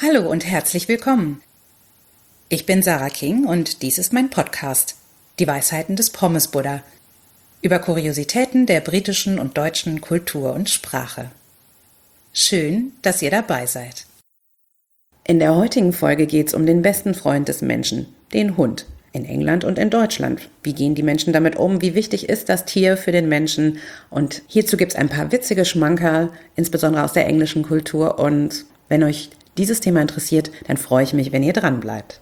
Hallo und herzlich willkommen. Ich bin Sarah King und dies ist mein Podcast, die Weisheiten des Pommes-Buddha, über Kuriositäten der britischen und deutschen Kultur und Sprache. Schön, dass ihr dabei seid. In der heutigen Folge geht es um den besten Freund des Menschen, den Hund, in England und in Deutschland. Wie gehen die Menschen damit um? Wie wichtig ist das Tier für den Menschen? Und hierzu gibt es ein paar witzige Schmankerl, insbesondere aus der englischen Kultur. Und wenn euch dieses Thema interessiert, dann freue ich mich, wenn ihr dran bleibt.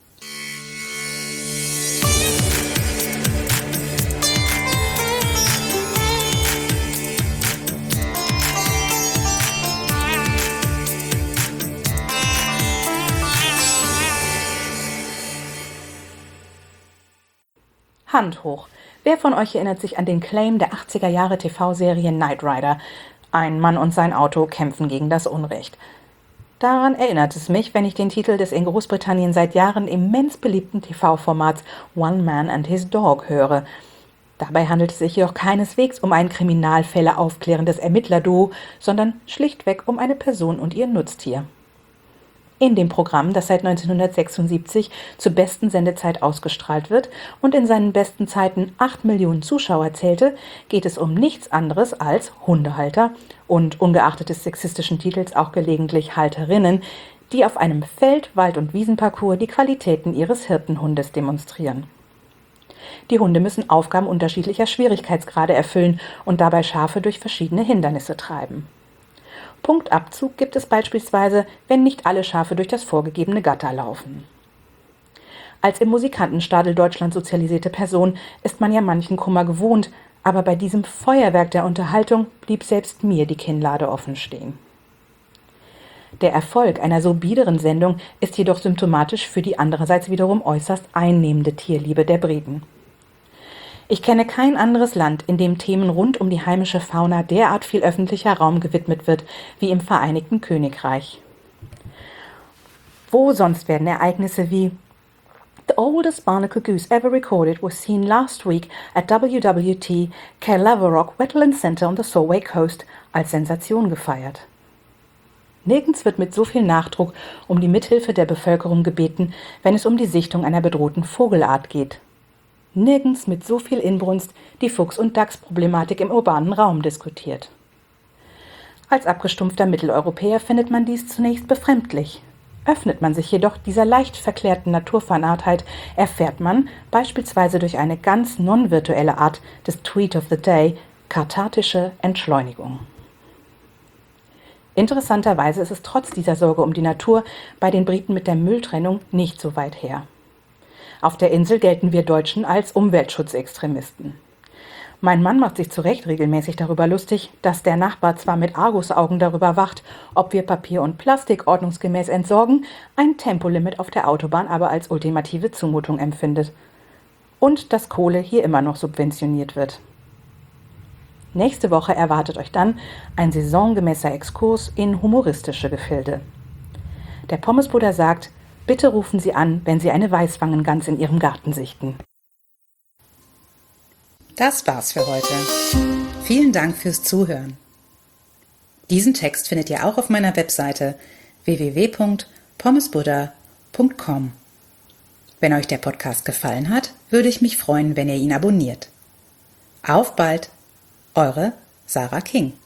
Hand hoch. Wer von euch erinnert sich an den Claim der 80er Jahre TV-Serie Knight Rider? Ein Mann und sein Auto kämpfen gegen das Unrecht. Daran erinnert es mich, wenn ich den Titel des in Großbritannien seit Jahren immens beliebten TV-Formats One Man and His Dog höre. Dabei handelt es sich jedoch keineswegs um ein Kriminalfälle aufklärendes Ermittlerduo, sondern schlichtweg um eine Person und ihr Nutztier. In dem Programm, das seit 1976 zur besten Sendezeit ausgestrahlt wird und in seinen besten Zeiten 8 Millionen Zuschauer zählte, geht es um nichts anderes als Hundehalter und ungeachtet des sexistischen Titels auch gelegentlich Halterinnen, die auf einem Feld-, Wald- und Wiesenparcours die Qualitäten ihres Hirtenhundes demonstrieren. Die Hunde müssen Aufgaben unterschiedlicher Schwierigkeitsgrade erfüllen und dabei Schafe durch verschiedene Hindernisse treiben. Punktabzug gibt es beispielsweise, wenn nicht alle Schafe durch das vorgegebene Gatter laufen. Als im Musikantenstadel Deutschland sozialisierte Person ist man ja manchen Kummer gewohnt, aber bei diesem Feuerwerk der Unterhaltung blieb selbst mir die Kinnlade offen stehen. Der Erfolg einer so biederen Sendung ist jedoch symptomatisch für die andererseits wiederum äußerst einnehmende Tierliebe der Briten. Ich kenne kein anderes Land, in dem Themen rund um die heimische Fauna derart viel öffentlicher Raum gewidmet wird wie im Vereinigten Königreich. Wo sonst werden Ereignisse wie The oldest barnacle goose ever recorded was seen last week at WWT Carlaverock Wetland Center on the Solway Coast als Sensation gefeiert. Nirgends wird mit so viel Nachdruck um die Mithilfe der Bevölkerung gebeten, wenn es um die Sichtung einer bedrohten Vogelart geht. Nirgends mit so viel Inbrunst die Fuchs- und Dachsproblematik im urbanen Raum diskutiert. Als abgestumpfter Mitteleuropäer findet man dies zunächst befremdlich. Öffnet man sich jedoch dieser leicht verklärten Naturfanatheit, erfährt man, beispielsweise durch eine ganz non-virtuelle Art des Tweet of the Day, kathartische Entschleunigung. Interessanterweise ist es trotz dieser Sorge um die Natur bei den Briten mit der Mülltrennung nicht so weit her. Auf der Insel gelten wir Deutschen als Umweltschutzextremisten. Mein Mann macht sich zu Recht regelmäßig darüber lustig, dass der Nachbar zwar mit Argusaugen darüber wacht, ob wir Papier und Plastik ordnungsgemäß entsorgen, ein Tempolimit auf der Autobahn aber als ultimative Zumutung empfindet. Und dass Kohle hier immer noch subventioniert wird. Nächste Woche erwartet euch dann ein saisongemäßer Exkurs in humoristische Gefilde. Der Pommes-Buddha sagt: Bitte rufen Sie an, wenn Sie eine Weißwangengans in Ihrem Garten sichten. Das war's für heute. Vielen Dank fürs Zuhören. Diesen Text findet ihr auch auf meiner Webseite www.pommesbuddha.com. Wenn euch der Podcast gefallen hat, würde ich mich freuen, wenn ihr ihn abonniert. Auf bald, eure Sarah King.